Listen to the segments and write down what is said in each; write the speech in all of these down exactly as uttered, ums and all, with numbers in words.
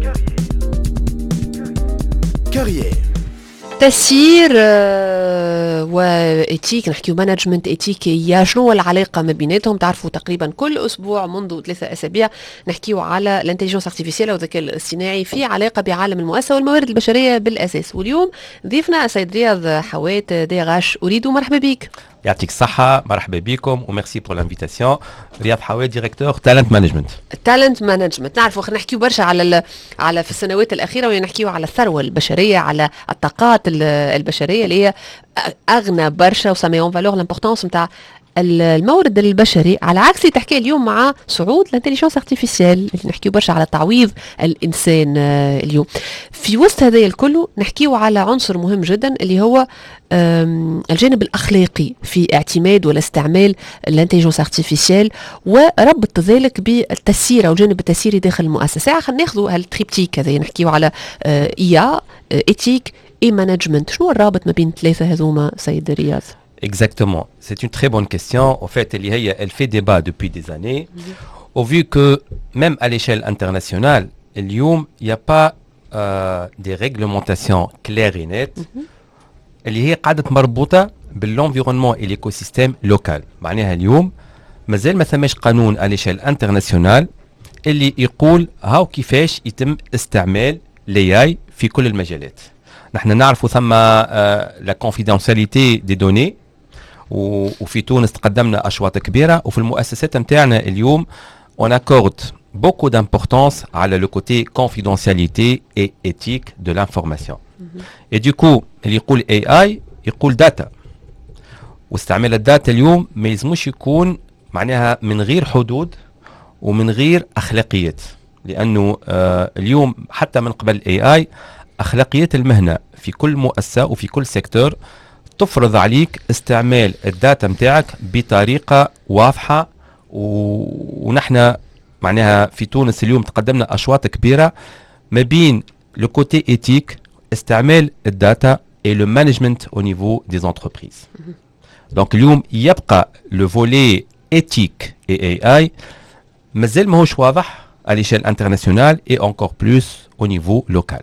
كارير تسيير وإتيك، نحكيو مانجمنت إتيكية، شنو العلاقة ما بيناتهم؟ تعرفوا تقريبا كل أسبوع منذ ثلاثة أسابيع نحكيو على الانتليجنس ارتيفيسيال أو الذكاء الاصطناعي في علاقة بعالم المؤسسة والموارد البشرية بالأساس. واليوم ضيفنا السيد رياض حوات دي غاش. أريد مرحبا بك. يعطيك الصحة، مرحبا بكم وميرسي بور لانفيتاسيون. رياض حوات ديريكتور تالنت مانجمنت. تالنت مانجمنت، نعرفوا خلينا نحكيو برشا على على في السنوات الأخيرة ونحكيو على الثروة البشرية، على الطاقات البشرية اللي هي أغنى برشا وساميون فالور لامبورطونس نتاع المورد البشري، على عكس اللي تحكي اليوم مع صعود الانتليجنس ارتيفيسيال اللي نحكيو برشا على تعويض الانسان اليوم. في وسط هذا الكل نحكيو على عنصر مهم جدا اللي هو الجانب الاخلاقي في اعتماد ولا استعمال الانتليجنس ارتيفيسيال وربط ذلك بالتسيير او الجانب التسييري داخل المؤسسه. خلينا ناخذوا هالتريبتيك هذا، نحكيو على ايا ايتيك اي مانجمنت. شنو الرابط ما بين الثلاثه هذوما سيد رياض؟ Exactement, c'est une très bonne question. Au fait, elle fait débat depuis des années. Mm-hmm. Au vu que même à l'échelle internationale, il n'y a pas euh, des réglementations claires et nettes. اللي هي قاعدة مربوطة بالenvironnement et l'écosystème local. معناها اليوم مازال ما ثماش قانون à l'échelle internationale اللي يقول هاو كيفاش يتم استعمال الاي اي في كل المجالات. نحن نعرفوا ثم لا confidentialité des données، وفي تونس تقدمنا أشواط كبيرة، وفي المؤسسات نتاعنا اليوم on accorde beaucoup d'importance على le côté confidentialité et éthique de l'information. Mm-hmm. Et du coup اللي يقول إيه آي يقول داتا، واستعمال الداتا اليوم ما يلزموش يكون معناها من غير حدود ومن غير أخلاقيات، لأنه آه اليوم حتى من قبل إيه آي أخلاقيات المهنة في كل مؤسسة وفي كل سيكتور تفرض عليك استعمال الداتا متاعك بطريقة واضحة. و... ونحن معناها في تونس اليوم تقدمنا أشواط كبيرة ما بين لو كوتي إيتيك، استعمال الداتا et le management au niveau des entreprises. Donc اليوم يبقى le volet éthique et إيه آي مازال ماهوش واضح à l'échelle internationale et encore plus au niveau local.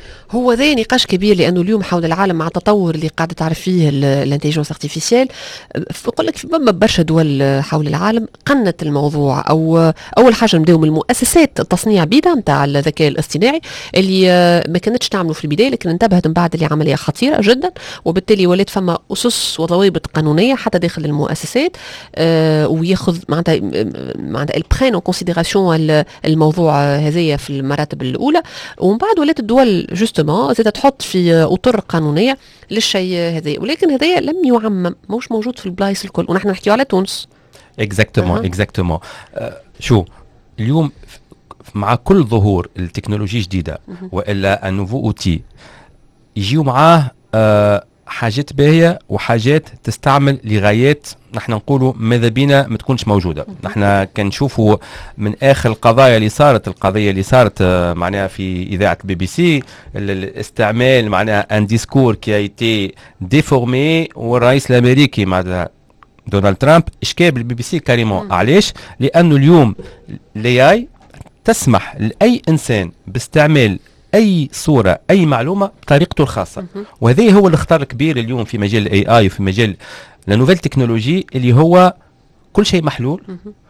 هو ذا نقاش كبير، لانه اليوم حول العالم مع التطور اللي قاعده تعرف فيه الانتليجنس ارتيفيسيال، يقول لك فما برشا دول حول العالم قنت الموضوع. او اول حاجه نبداو من المؤسسات التصنيع بيدا نتاع الذكاء الاصطناعي اللي ما كانتش تعملوا في البدايه، لكن انتبهت من بعد اللي عمليه خطيره جدا، وبالتالي ولات فما اسس وضوابط قانونيه حتى داخل المؤسسات، آه وياخذ معناتها معناتها البرين اون كونسيديراسيون الموضوع هذايا في المراتب الاولى، ومن بعد ولات الدول جست زادت تحط في اطر قانونيه للشيء هذا. ولكن هذايا لم يعمم، مش موجود في البلايص الكل، ونحن نحكيو على تونس. اكزاكتومون اكزاكتومون. شو اليوم مع كل ظهور التكنولوجيا جديده والا النوفو اوتي يجيو معاه أه حاجات باهيه وحاجات تستعمل لغايات نحن نقولوا ماذا بينا ما تكونش موجوده. نحن كنشوفوا من اخر القضايا اللي صارت، القضيه اللي صارت معناها في اذاعه البي بي سي، الاستعمال معناها ان ديسكور كي ايتي ديفورمي، والرئيس الامريكي مع دونالد ترامب اشكاب البي بي سي كاريمون. علاش؟ لانه اليوم الاي اي تسمح لاي انسان باستعمال اي صوره اي معلومه بطريقته الخاصه، وهذا هو الاخطار الكبير اليوم في مجال الاي اي وفي مجال لا نوفيل تكنولوجي، اللي هو كل شيء محلول،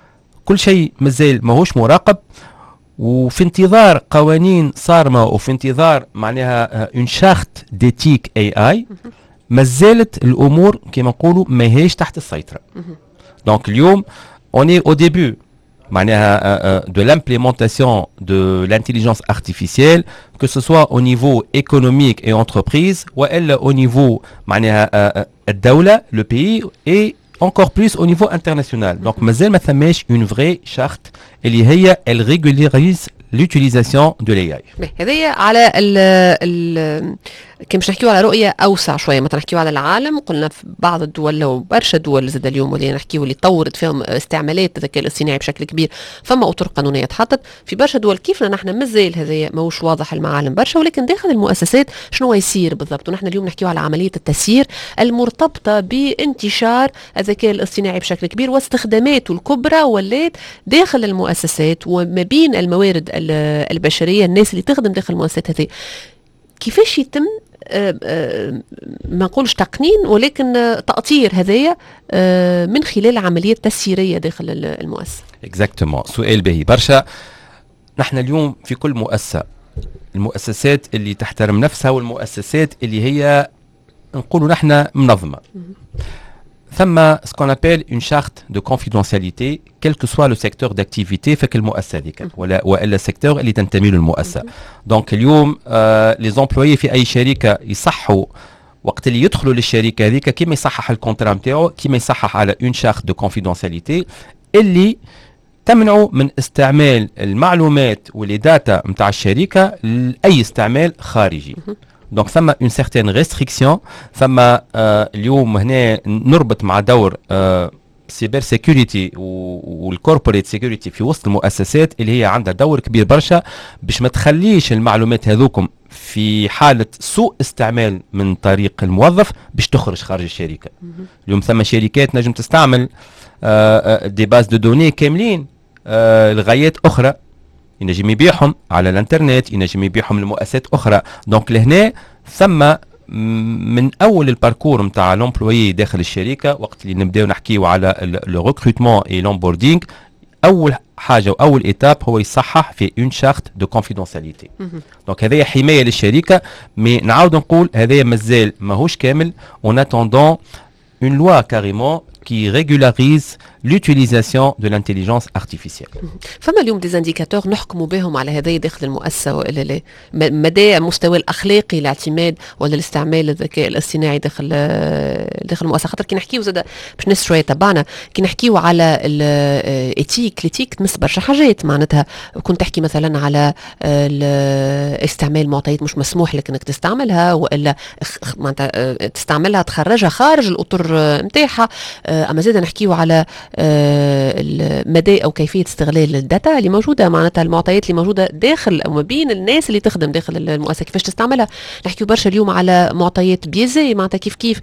كل شيء مازال ماهوش مراقب، وفي انتظار قوانين صارمه وفي انتظار معناها اون شارت ديتيك اي اي مازالت الامور كما نقولوا ماهيش تحت السيطره. دونك اليوم اوني او ديبي معناها de l'implémentation de l'intelligence artificielle, que ce soit au niveau économique et entreprise ou au niveau معناها الدولة le pays et encore plus au niveau international. Donc مازال ما ثماش une vraie charte اللي هي elle régularise l'utilisation de l'A I. هذه على ال ال كي مش نحكيو على رؤيه اوسع شويه، مثلا نحكيو على العالم، قلنا في بعض الدول وبرشا دول زاد اليوم اللي نحكيو اللي طورت فيهم استعمالات الذكاء الاصطناعي بشكل كبير، فما اطر قانونيه تحطت في برشا دول. كيفنا نحن مازال هذا ماهوش واضح المعالم برشا، ولكن داخل المؤسسات شنو يصير بالضبط. ونحن اليوم نحكيو على عمليه التسيير المرتبطه بانتشار الذكاء الاصطناعي بشكل كبير واستخداماته الكبرى ولات داخل المؤسسات وما بين الموارد البشريه، الناس اللي تخدم داخل المؤسسات هذه. كيفاش يتم أه أه ما نقولش تقنين ولكن تأطير هذايا أه من خلال عملية تسييرية داخل المؤسسة؟ اكزاكتومون، سؤال باهي برشا. نحن اليوم في كل مؤسسة، المؤسسات اللي تحترم نفسها والمؤسسات اللي هي نقولوا نحن منظمة، ثم ce qu'on appelle une charte de confidentialité quel que soit le secteur d'activité في كل مؤسسة ذيك ولا والا السيكتور اللي تنتمي له المؤسسة. دونك اليوم آه لي زومبلويي في اي شركة يصحوا وقت اللي يدخلوا للشركة هذيك كيما يصحح الكونترا نتاعو، كيما يصحح على une charte de confidentialité اللي تمنعوا من استعمال المعلومات واللي داتا نتاع الشركة لأي استعمال خارجي. دونك ثم اون سيغتين ريستريكسيون، ثم آه اليوم هنا نربط مع دور آه سيبر سيكوريتي والكوربوريت سيكوريتي في وسط المؤسسات اللي هي عندها دور كبير برشا باش ما تخليش المعلومات هذوكم في حالة سوء استعمال من طريق الموظف باش تخرج خارج الشركة. اليوم ثم شركات نجم تستعمل آه دي باز دو دوني كاملين آه لغايات أخرى، ينجم يبيعهم على الانترنت، ينجم يبيعهم لمؤسسات اخرى. دونك لهنا ثم من اول الباركور نتاع لومبلويي داخل الشركه وقت اللي نبداو نحكيو على لو ريكروتمون اي لونبوردينغ، اول حاجه واول ايتاب هو يصحح في اون شارت دو كونفيدونسياليتي. دونك هذه حمايه للشركه، مي نعاود نقول هذا مازال ماهوش كامل. اون اتوندون اون لوا كاريمون qui régularise l'utilisation de l'intelligence artificielle. فما اليوم دي زانديكاتور نحكموا بهم على هذه داخل المؤسسة ولا لا؟ مدى المستوى الأخلاقي الاعتماد ولا الاستعمال الذكاء الاصطناعي داخل داخل المؤسسة؟ خاطر كي نحكيو زاد باش ناس شوية تبعنا كي نحكيو على الاتيك، الاتيك تمس برشا حاجات. معناتها كنت تحكي مثلا على استعمال معطيات مش مسموح لك انك تستعملها، والا معناتها تستعملها تخرجها خارج الأطر نتاعها. اما زاد نحكيو على المدى او كيفيه استغلال الداتا اللي موجوده، معناتها المعطيات اللي موجوده داخل او ما بين الناس اللي تخدم داخل المؤسسه كيفاش تستعملها. نحكيو برشا اليوم على معطيات بيزي، معناتها كيف كيف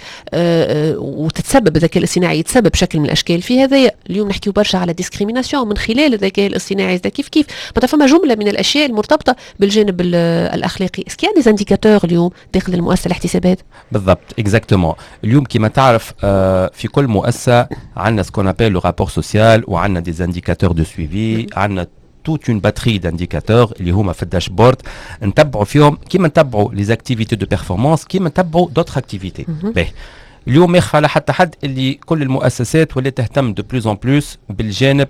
وتتسبب الذكاء الاصطناعي يتسبب بشكل من الاشكال في هذا. اليوم نحكيو برشا على ديسكريميناسيون من خلال الذكاء الاصطناعي، كيف كيف معناتها فما جمله من الاشياء المرتبطه بالجانب الاخلاقي. اسكي دي زانديكاتور اليوم داخل المؤسسه الاحتسابات؟ بالضبط اكزاكتومون. اليوم كما تعرف في كل مؤسسه عندنا سكون ابل لو رابور سوسيال وعندنا دي زانديكاتور دو سويفي، عندنا توت اون باتري d'aindicateurs اللي هما في الداشبورد نتبعوا فيهم كيما نتبعوا لي زاكتيفيتي دو بيرفورمانس كيما نتبعوا دوتر اكتيفيتي. باهي اليوم ما يخفى على حتى حد اللي كل المؤسسات ولات تهتم دو بلوز اون بلوس بالجانب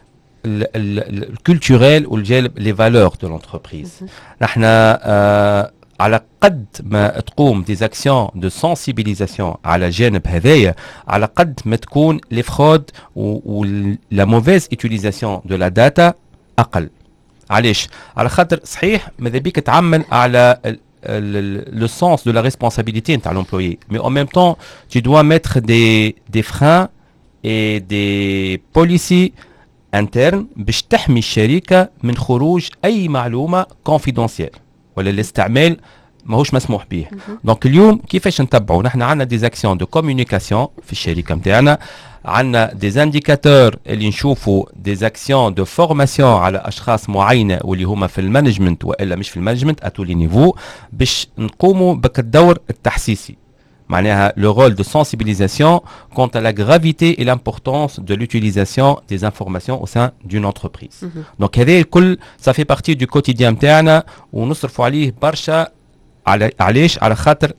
الكولتوريل والجانب لي فالور دو لونتربريز. نحن آه على قد ما تقوم دي زاكسيون دو سنسيبيليزاسيون على الجانب هذايا، على قد ما تكون لي فرود و لا موفيز يوتيليزاسيون دو لا داتا اقل. علاش؟ على خاطر صحيح ماذا بيك تعمل على le sens de la responsabilité de l'employé, mais en même temps tu dois mettre des des freins et des policies internes باش تحمي الشركة من خروج أي معلومة confidentielle ولا الاستعمال ماهوش مسموح به. دونك اليوم كيفاش نتبعوا؟ نحن عندنا دي زاكسيون دو كومونيكاسيون في الشركة نتاعنا، عندنا دي انديكاتور اللي نشوفوا دي زاكسيون دو فورماسيون على اشخاص معينه واللي هما في المانجمنت والا مش في المانجمنت اتو لي نيفو باش نقوموا بك الدور التحسيسي. معناها le rôle de sensibilisation quant à la gravité et l'importance de l'utilisation des informations au sein d'une entreprise. Donc هذا الكل ça fait partie du quotidien نتاعنا ونصرفوا عليه برشا. على علاش؟ على خاطر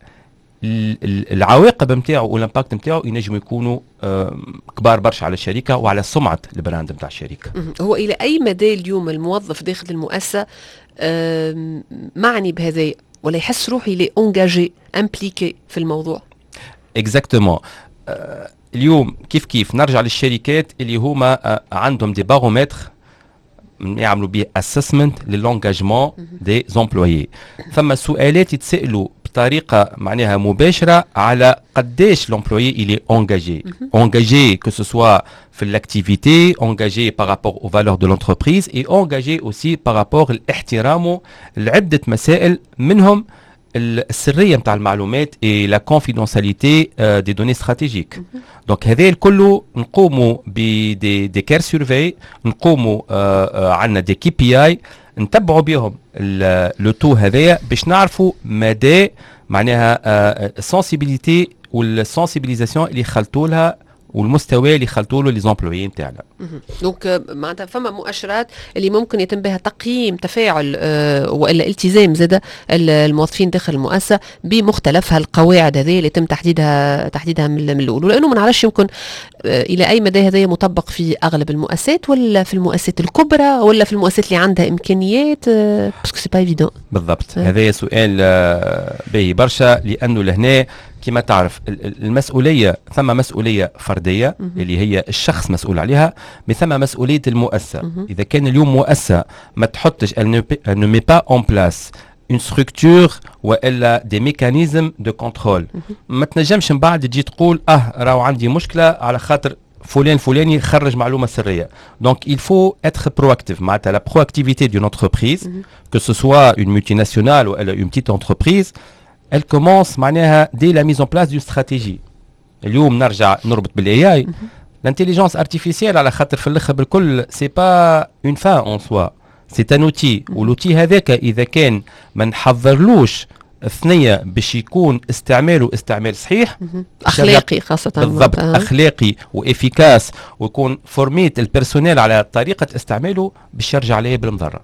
العواقب نتاعو والامباكت نتاعو ينجموا يكونوا كبار برشا على الشركه وعلى سمعه البراند نتاع الشركه. هو الى اي مدى اليوم الموظف داخل المؤسسه معني بهذا ولا يحس روحي لي اونجاجي امبليكي في الموضوع؟ اكزاكتومون. اليوم كيف كيف نرجع للشركات اللي هما عندهم دي بارومتر يعملوا به اسسمنت للانجاجمون دي زومبلويي. ثم سؤالات يتسالوا بطريقه معناها مباشره على قداش l'employé il est engagé engagé que ce soit في l'activité engagé par rapport aux valeurs de l'entreprise et engagé aussi par rapport لاحترامه لعده مسائل منهم السريه نتاع المعلومات et la confidentialité euh, des données stratégiques. دونك هذا الكل نقوموا بدي دي كير سيرفي نقوموا عندنا دي كي بي اي نتبعوا بهم لو تو هذايا باش نعرفوا مدى معناها السنسيبيليتي والسنسيبيليزاسيون اللي خلطوا لها والمستوى اللي خلطوا له لي زومبلويي نتاعنا. دونك معناتها فما مؤشرات اللي ممكن يتم بها تقييم تفاعل أه والا التزام زاده الموظفين داخل المؤسسه بمختلفها القواعد هذه اللي يتم تحديدها تحديدها من الاول، ولانه ما نعرفش يمكن أه الى اي مدى هذا مطبق في اغلب المؤسسات ولا في المؤسسات الكبرى ولا في المؤسسات اللي عندها امكانيات باسكو سي با ايفيدون. بالضبط هذا سؤال باهي برشا لانه لهنا كما تعرف المسؤولية ثم مسؤولية فردية مم. اللي هي الشخص مسؤول عليها، من ثم مسؤولية المؤسسة. مم. إذا كان اليوم مؤسسة ما تحطش elle ne met pas en place une structure وإلا des mécanismes de contrôle ما تنجمش من بعد تجي تقول اه راهو عندي مشكلة على خاطر فلان فلاني خرج معلومة سرية. Donc il faut être proactif. معناتها la proactivité d'une entreprise مم. que ce soit une multinationale ou une petite entreprise elle commence معناها dès la mise en place d'une stratégie. اليوم نرجع نربط بالاي اي l'intelligence artificielle على خاطر في الاخر بالكل c'est pas une fin en soi c'est un outil والoutil هذاك اذا كان ما نحضرلوش الثنيه باش يكون استعماله استعمال صحيح اخلاقي خاصه بالضبط أه. اخلاقي وافيكاس ويكون فورميت البيرسونيل على طريقه استعماله باش يرجع عليه بالمضره.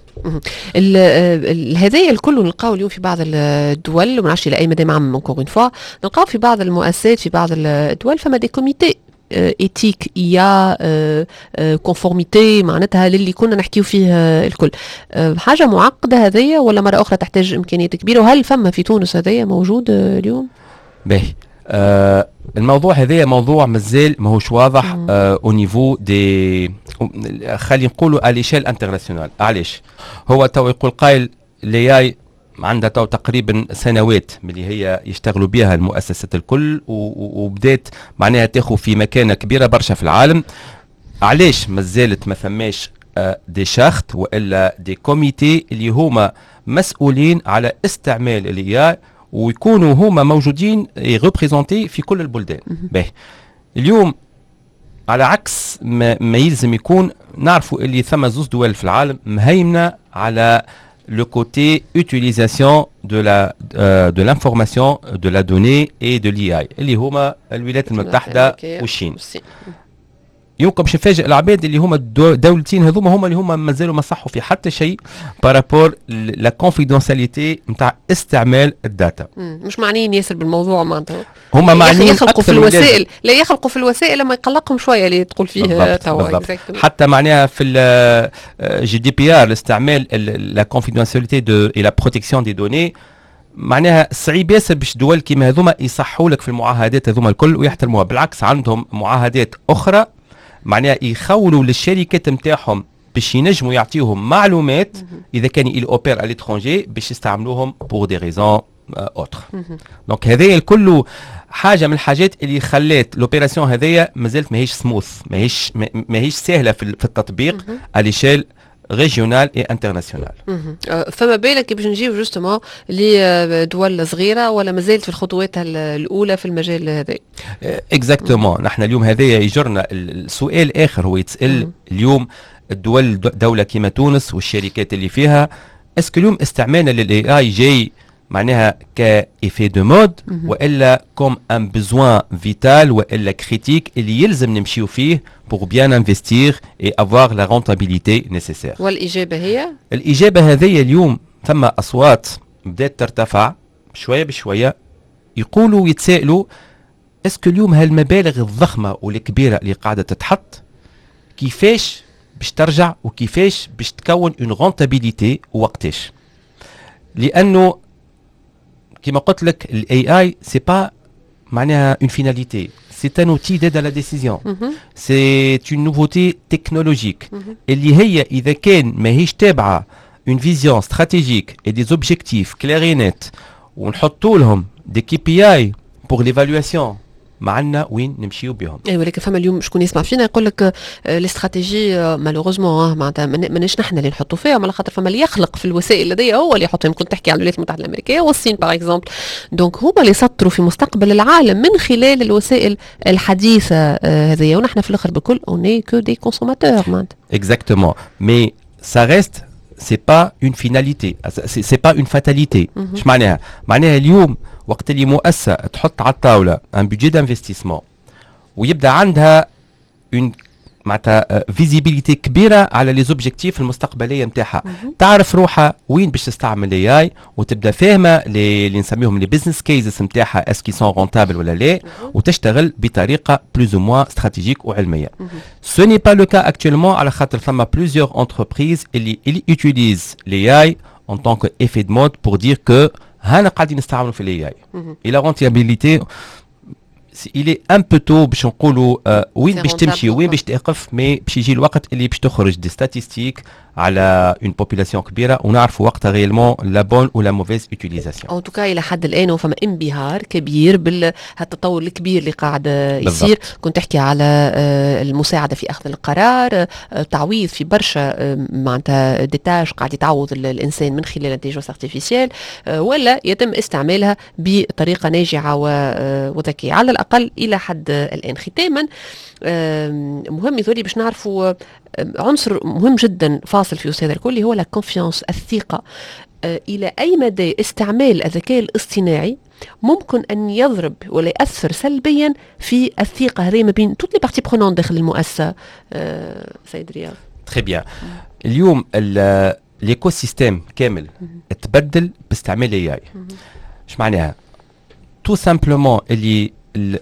هذايا الكل نلقاو اليوم في بعض الدول وما نعرفش الى اي مدى عام اونكور اون فوا نلقاو في بعض المؤسسات في بعض الدول فما دي كوميتي ايتيك ايا كونفورميتي معناتها للي كنا نحكيو فيه الكل. حاجه معقده هذيا ولا مره اخرى تحتاج امكانيات كبيره وهل فما في تونس هذيا موجود اليوم؟ باهي آه الموضوع هذايا موضوع مازال ماهوش واضح او نيفو دي خلينا نقولوا على ليشيل انترناسيونال. علاش هو تو يقول قائل الاي عندها تو تقريبا سنوات اللي هي يشتغلوا بها المؤسسات الكل وبدات معناها تاخذ في مكانه كبيره برشا في العالم. علاش مازالت ما ثماش دي شاخت والا دي كوميتي اللي هما مسؤولين على استعمال الاي ويكونوا هما موجودين ريبريزونتي في كل البلدان. باهي اليوم على عكس ما, ما يلزم يكون نعرفوا اللي ثم زوز دول في العالم مهيمنه على le côté utilisation de la euh, de l'information, de la donnée et de l'I A اللي هما الولايات المتحدة والصين. يمكن باش نفاجئ العباد اللي هما الدولتين هذوما هما اللي هما مازالوا ما صحوا في حتى شيء بارابور لا كونفيدونسياليتي نتاع استعمال الداتا. مش معنيين ياسر بالموضوع معناتها هما معنيين يخلقوا في الوسائل لا يخلقوا في الوسائل لما يقلقهم شويه اللي تقول فيه توا حتى معناها في الجي دي بي ار الاستعمال لا كونفيدونسياليتي دو اي لا بروتيكسيون دي دوني معناها صعيب ياسر باش دول كيما هذوما يصحوا لك في المعاهدات هذوما الكل ويحترموها. بالعكس عندهم معاهدات اخرى معناها يخولوا للشركات نتاعهم باش ينجموا يعطيوهم معلومات اذا كان يل اوبير على ليترونجي باش يستعملوهم بور دي ريزون اوتر. دونك هذايا الكل حاجه من الحاجات اللي خلات لوبيراسيون هذايا مازالت ماهيش سموث ماهيش ماهيش سهله في التطبيق على ليشيل ريجيونال اي انترناسيونال. فما بالك باش نجيو جوستومون لدول صغيره ولا مازالت في الخطوات الاولى في المجال هذا؟ اكزاكتومون نحن اليوم هذايا يجرنا السؤال اخر هو يتسال اليوم الدول دوله كيما تونس والشركات اللي فيها اسكو اليوم استعمالنا للاي اي جاي معناها كإفي دو مود والا كوم ان بيزوان فيتال والا كريتيك اللي يلزم نمشيو فيه pour bien investir et avoir la rentabilité nécessaire. والإجابة هي؟ الإجابة هذه اليوم ثم أصوات بدأت ترتفع شوية بشوية يقولوا يتسائلوا اسكو اليوم هالمبالغ الضخمة والكبيرة اللي قاعدة تتحط كيفاش باش ترجع وكيفاش باش تكون une rentabilité ووقتاش. لأنه كما قلت لك ال إيه آي c'est pas معناها une finalité. C'est un outil d'aide à la décision. Mm-hmm. C'est une nouveauté technologique. Mm-hmm. اللي هي إذا كان ماهيش تابعة une vision stratégique et des objectifs clairs et nets ونحطوا لهم دي كي بي اي بور ليفالواسيون معنا وين نمشيو بهم. اي ولكن فما اليوم شكون يسمع فينا يقول لك الاستراتيجي مالوغوزمون معناتها مانيش نحن اللي نحطوا فيها، على خاطر فما اللي يخلق في الوسائل لديه هو اللي يحط. يمكن تحكي على الولايات المتحده الامريكيه والصين باغ اكزومبل، دونك هما اللي يسطروا في مستقبل العالم من خلال الوسائل الحديثه هذه، ونحن في الاخر بكل اوني كو دي كونسوماتور معناتها. اكزاكتومون مي سا ريست سي با اون فيناليتي، سي با اون فاتاليتي. اش معناها؟ معناها اليوم وقت اللي مؤسسه تحط على الطاوله ان بيجي دانفستيسمون ويبدا عندها اون معناتها فيزيبيليتي كبيره على لي زوبجيكتيف المستقبليه نتاعها، تعرف روحها وين باش تستعمل الاي اي، وتبدا فاهمه اللي نسميهم لي بزنس كيزز نتاعها اسكي سون رونتابل ولا لا، وتشتغل بطريقه بلوز او موان استراتيجيك وعلميه. سو ني با لو كا اكطوالمون على خاطر فما بلوزيور انتربريز اللي اللي يوتيليز الاي اي en tant que effet de mode pour dire que هانا قاعدين نستعملوا في الاي اي. et la rentabilité il est un peu tôt باش نقولوا uh, وين باش تمشي وين باش تقف، مي باش يجي الوقت اللي باش تخرج دي ستاتيستيك على اون بوبولاسيون كبيره ونعرفوا وقتها ريالمون لا بون ولا موفيز يوتيليزاسيون. ان توكا الى حد الان وفما انبهار كبير بالتطور الكبير اللي قاعد يصير. كنت تحكي على المساعده في اخذ القرار، تعويض في برشا معناتها ديتاج قاعد يتعوض الانسان من خلال الانتيجنس ارتيفيسيال، ولا يتم استعمالها بطريقه ناجعه وذكيه على الاقل الى حد الان. ختاما مهم يذولي باش نعرفوا عنصر مهم جدا فاصل في هذا الكل هو لا كونفيونس، الثقه. الى اي مدى استعمال الذكاء الاصطناعي ممكن ان يضرب ولا ياثر سلبيا في الثقه هذه ما بين توت لي بارتي برونون داخل المؤسسه؟ سيد رياض. تري بيان. اليوم ليكو سيستيم كامل تبدل باستعمال الاي اي. اش معناها؟ تو سامبلومون اللي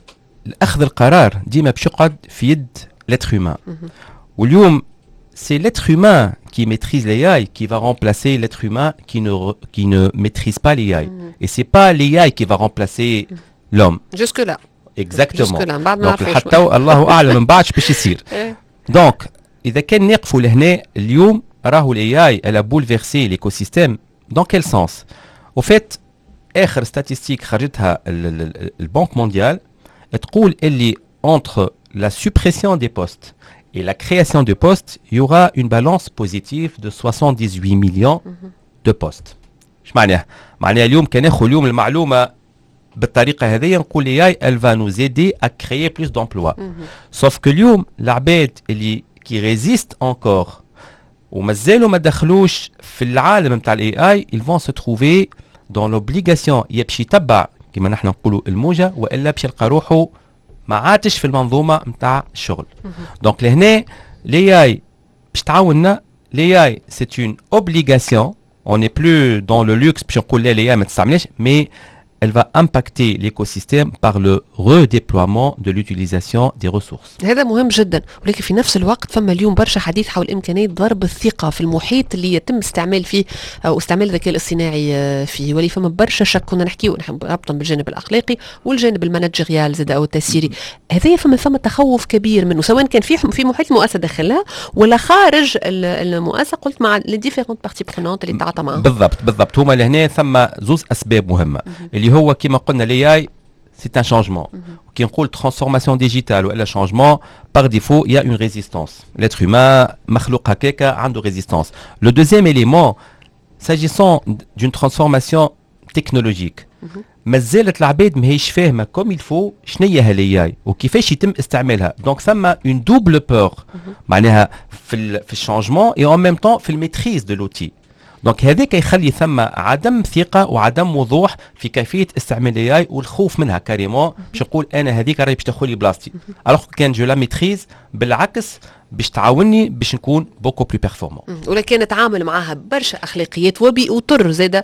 اخذ القرار ديما باش يقعد في يد l'être humain. واليوم c'est l'être humain qui maîtrise l'A I qui va remplacer l'être humain qui ne qui ne maîtrise pas l'A I. Et c'est pas l'A I qui va remplacer l'homme. Jusque là. Exactement. Jusque là. Donc حتى الله اعلم من بعد باش يصير. دونك اذا كان نقفوا لهنا اليوم راهو l'A I elle a bouleversé l'écosystème. Dans quel sens? Au fait اخر ستاتيستيك خرجتها البنك مونديال تقول اللي entre la suppression des postes et la création de postes, il y aura une balance positive de soixante-dix-huit millions de postes. اش معناها؟ معناها اليوم كان ناخذ اليوم المعلومه بالطريقه هذه نقول لي elle va nous aider à créer plus d'emplois. Sauf que اليوم العباد اللي qui résistent encore ومازالوا ما دخلوش في العالم نتاع الاي اي ils vont se trouver dans l'obligation يمشي يتبع كما نحن نقولوا الموجه والا باش يلقى روحه ما عادش في المنظومه نتاع الشغل. دونك لهنا لي اي باش تعاوننا. لي اي سي اون اوبليغاسيون، اون ني بلو دون لو لوكس باش نقول لا لي اي ما تستعملش، مي elle va impacter l'écosystème par le redéploiement de l'utilisation des ressources. هذا مهم جدا، ولكن في نفس الوقت فما اليوم برشا حديث حول إمكانية ضرب الثقة في المحيط اللي يتم استعمال فيه أو استعمال الذكاء الاصطناعي فيه، ولي فما برشا شك. كنا نحكيو نحن ربطا بالجانب الأخلاقي والجانب المانجيريال زاد أو التسييري. هذا فما فما تخوف كبير منه، سواء كان في في محيط المؤسسة داخلها ولا خارج المؤسسة، قلت مع لي ديفيرونت بارتي برونونت اللي تعاطى معهم. بالضبط بالضبط. هما لهنا ثم زوز أسباب مهمة اللي هو كما قلنا لي اي c'est un changement. كي نقول transformation digitale ولا changement par défaut il y a une résistance. L'être humain مخلوق هكاكا عنده résistance. Le deuxième élément s'agissant d'une transformation technologique مازالت العباد ماهيش فاهمه كوم يلفو شنيا هالي اي وكيفاش يتم استعمالها. دونك ثم اون دوبل بور معناها في ال في الشانجمون اي اون ميم طون في الميتريز دو لوتي. دونك هذاك يخلي ثم عدم ثقه وعدم وضوح في كيفيه استعمال الاي اي والخوف منها كاريمون باش نقول انا هذيك راهي باش تاخذ لي بلاصتي. الوغ كان جو لا ميتريز بالعكس باش تعاوني باش نكون بوكو بلو بيرفورمون. ولكن نتعامل معها برشا اخلاقيات وباطر زاده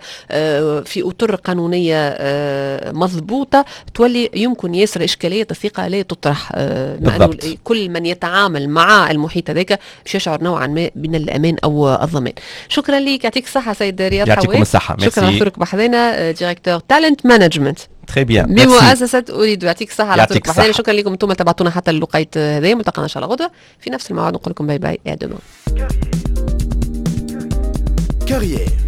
في اطر قانونيه مضبوطه تولي يمكن ياسر اشكاليه الثقه لا تطرح. لانه كل من يتعامل مع المحيط هذاك باش يشعر نوعا ما من الامان او الضمان. شكرا لك، يعطيك الصحه سيد رياض حواء. يعطيكم الصحه. شكرا لحضورك بحذنا، ديريكتور تالنت مانجمنت تري بيان بمؤسسه اريد. يعطيك الصحه على حضورك بحذنا. شكرا لكم انتم تبعتونا حتى اللقيت هذا. ملتقانا ان شاء الله غدوه في نفس الموعد. نقول لكم باي باي، à demain. Carrière.